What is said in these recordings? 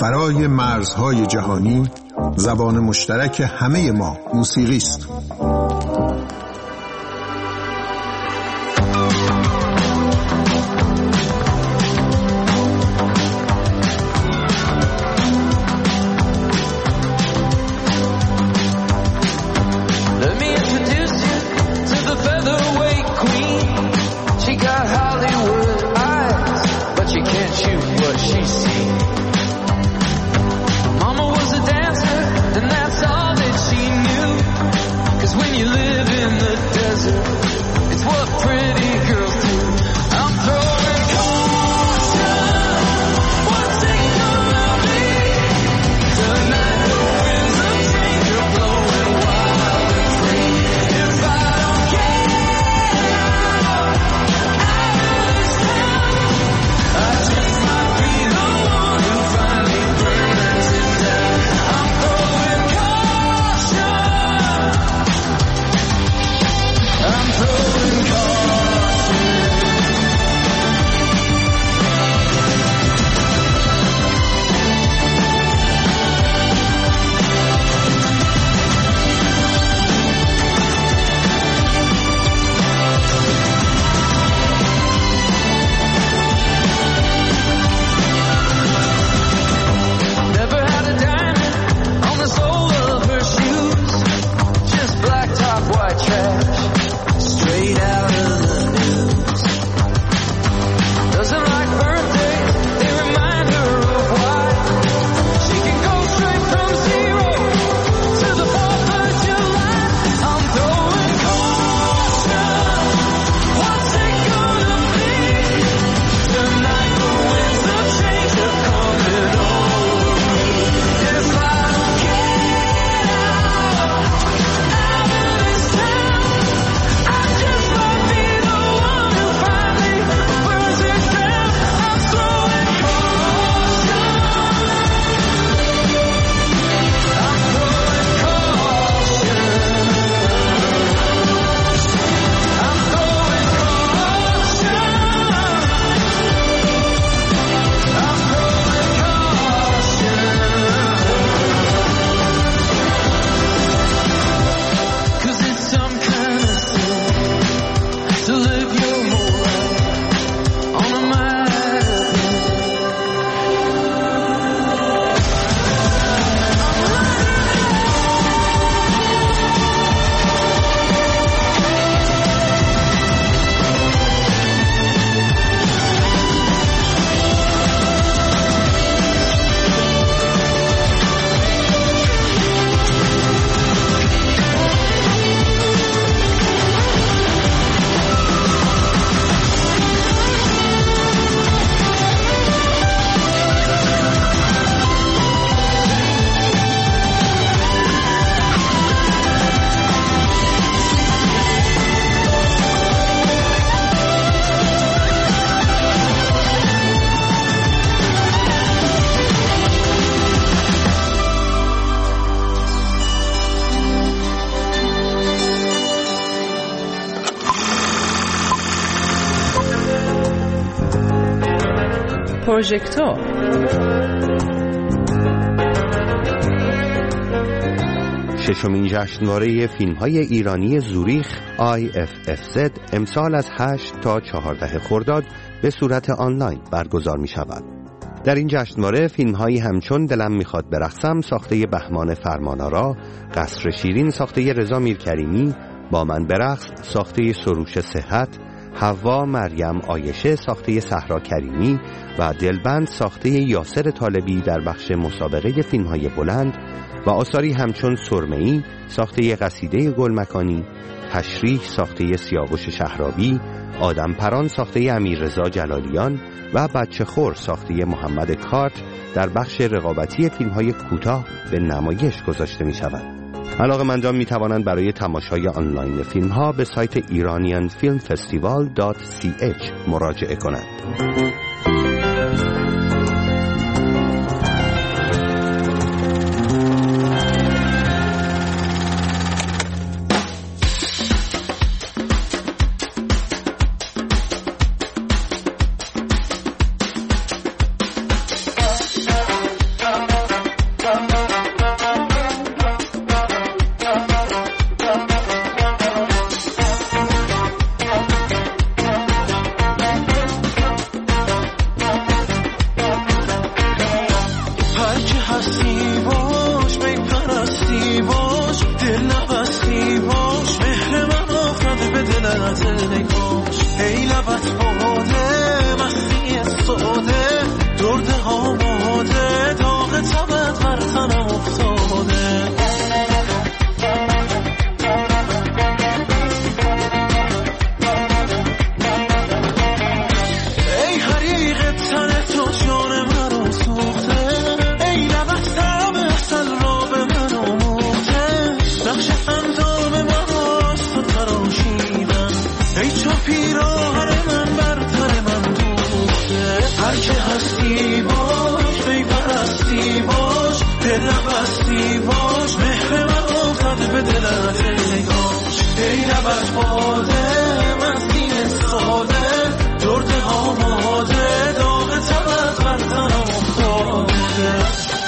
فرای مرزهای جهانی زبان مشترک همه ما موسیقی است. پروژکتور ششمین جشنواره فیلم‌های ایرانی زوریخ IFFZ امسال از 8 تا 14 خرداد به صورت آنلاین برگزار می‌شود. در این جشنواره فیلم‌هایی همچون دلم می‌خواد برقصم ساخته بهمان فرمانآرا، قصر شیرین ساخته رضا میرکریمی، با من برقص ساخته سروش صحت، حوا مریم عایشه ساخته صحرا کریمی و دلبند ساخته یاسر طالبی در بخش مسابقه فیلم‌های بلند و آثاری همچون سرمه‌ای ساخته قصیده گلمکانی، تشریح ساخته سیاوش شهرابی، آدم پران ساخته امیررضا جلالیان و بچه خور ساخته محمد کارت در بخش رقابتی فیلم‌های کوتاه به نمایش گذاشته می‌شود. علاقه‌مندان می‌توانند برای تماشای آنلاین فیلم‌ها به سایت iranianfilmfestival.ch مراجعه کنند. ای لبت باده مستی ساده درد آماده داغ تبت بر تنم افتاده ای حریق تن تو جان مرا سوخته ای لبت طعم اصل را به من آموخته نقش اندام من راست و تراشیدن ای چو پیراهن من بر تن من دوخته هر که هستی باش بی‌پرستی باش دل بستی باش مهر من افتاد به دلت نگاش ای لبت باده مستی ساده درد آماده داغ تبت بر تنم افتاده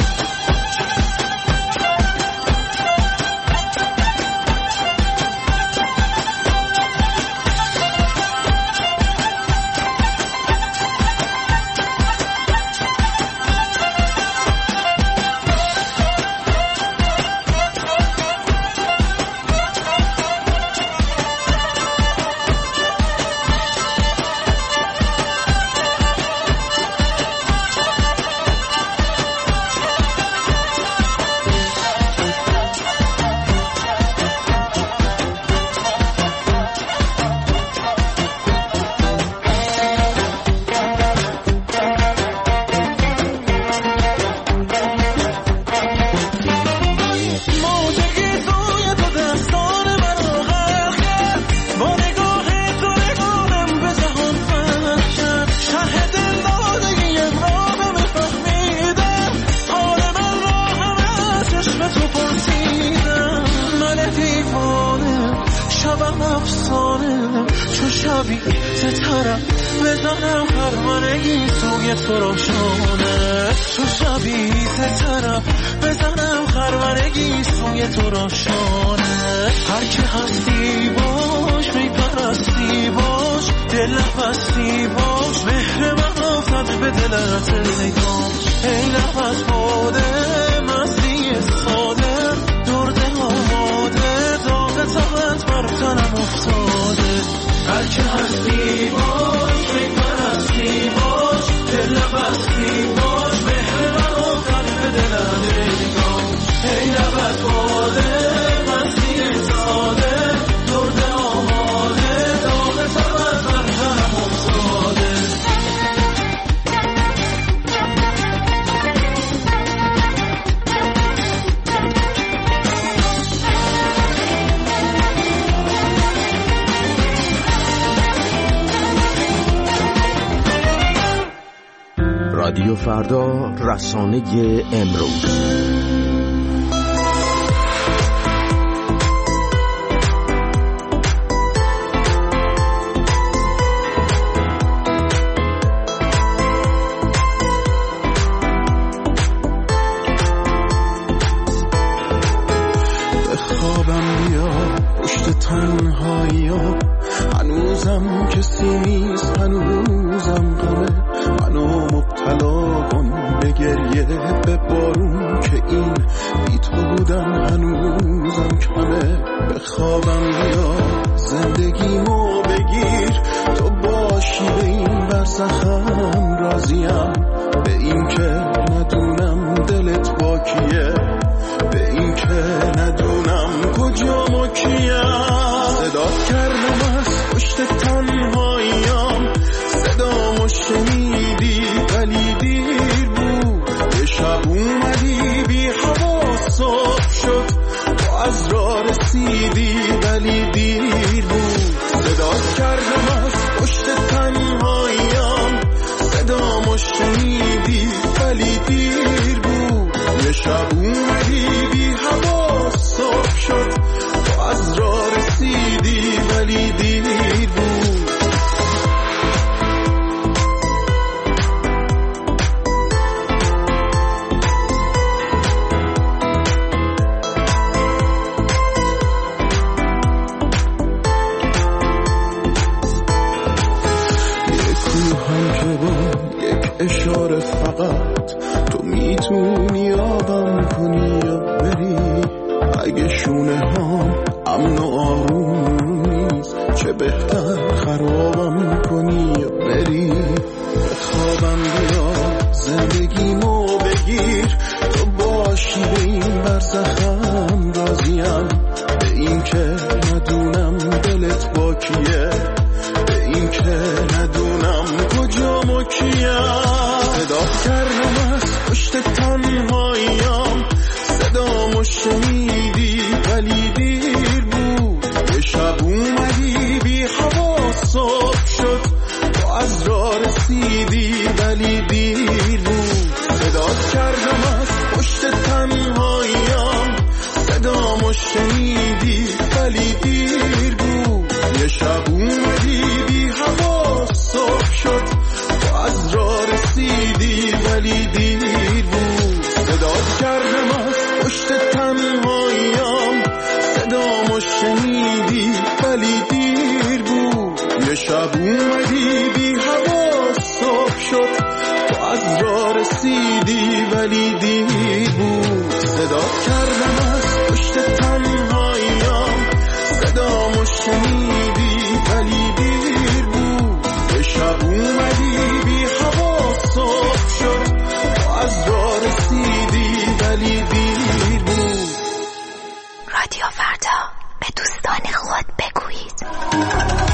بزنم خرمنگی سوی تو روشانه تو شبی سترم بزنم خرمنگی سوی تو روشانه هر که هستی باش بی‌پرستی باش دل بستی باش مهر من افتاد به دلت نگاش ای لبت باده مستی ساده درد آماده داغ تبت بر تنم افتاده هر که هستی باش بی‌پرستی باش دل بستی باش مهر من افتاد به دلت نگاش ای لبت باده مستی ساده درد آماده داغ تبت بر تنم افتاده رادیو فردا، رسانه امروز. بخوابم بیا پشت تنهایی‌ها هنوزم کسی نیست هنوزم غمه منو مبتلا کن به گریه به بارون که این بی تو بودن هنوزم کمه بخوابم بیا زندگیمو بگیر تو باشی به این برزخم راضیم به این که ندونم دلت با کیه به این که ندونم کجا ما کیم صدات کردم از پشت تنهاییم صدامو شنیدی ولی دیر بود یه شب اومدی بی حواس صبح شد تو از راه رسیدی ولی دیر بود صدات کردم از پشت تنهاییم صدامو شنیدی ولی دیر بود یه شب اومدی بی حواس صبح شد تو از راه رسیدی ولی دیر بود اشاره فقط تو میتونی آبم کنی یا بری اگه شونه ها امن و آروم نیست چه بهتر خرابم شنیدی ولی دیر بود. یه شب اومدی بی حواس صبح شد تو از راه رسیدی ولی دیر بود. صدات کردم از پشت تنهاییم صدامو شنیدی ولی دیر بود. یه شب اومدی بی حواس صبح شد تو از راه رسیدی ولی دیر بود. صدات کردم از پشت تنهاییم صدامو شنیدی ولی دیر بود. یه شب اومدی بی حواس صبح شد تو از راه رسیدی ولی دیر بود. صدات کردم از پشت تنهاییم صدامو شنیدی ولی دیر بود. یه شب اومدی بی حواس صبح شد تو از راه رسیدی ولی دیر بود. رادیو فردا، به دوستان خود بگویید.